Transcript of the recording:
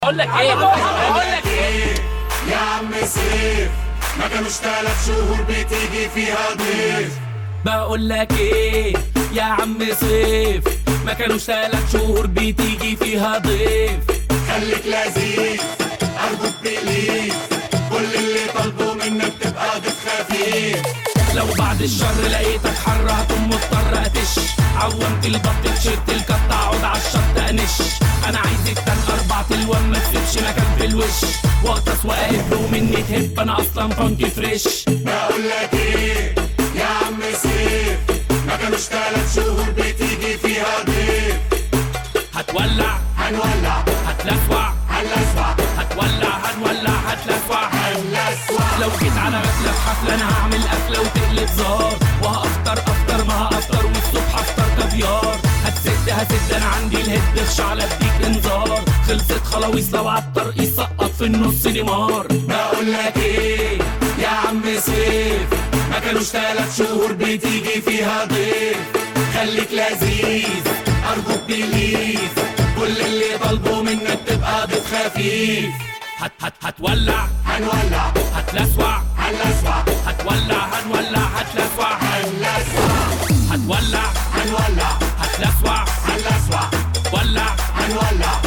بقول لك ايه يا عم سيف، ما كانوش 3 شهور بتيجي فيها ضيف. بقول لك ايه يا عم سيف، ما كانوش 3 شهور بتيجي فيها ضيف. خليك لذيذ ارجوك بليز، كل اللي طالبه منك تبقى ضيف خفيف. لو بعد الشر لقيتك حر هتقوم مضطر اتش، عومت البط تيشيرت الكت اقعد على الشط انش. انا عايز التان 4 تلوان ما تسيبش مكان في الوش، واغطس واقف ومني تهب انا اصلا فانكي فريش. بقول لك ايه يا عم سيف، ما كانوش 3 شهور بتيجي فيها ضيف. هتولع هنولع هتلسوع هنلسوع هتولع هنولع هتلسوع. هنلسوع. لو جيت على غفلة في حفلة انا هعمل قفلة وتقلب زار، وهافطر ما هافطر والصبح افطر كافيار. هتسد انا عندي الهد خشع اديك انذار، خلصت خلاويص لو عالترقيص سقط في النص نيمار. بقول لك ايه يا عم سيف، ما كانوش 3 شهور بتيجي فيها ضيف. خليك لذيذ ارجوك بليز، كل اللي طالبه منك تبقى ضيف خفيف. هتولع هنولع هتلسوع هنلسوع هتولع هنولع هتلسوع هنلسوع هتولع هنولع هتلسوع هنلسوع ولع هنولع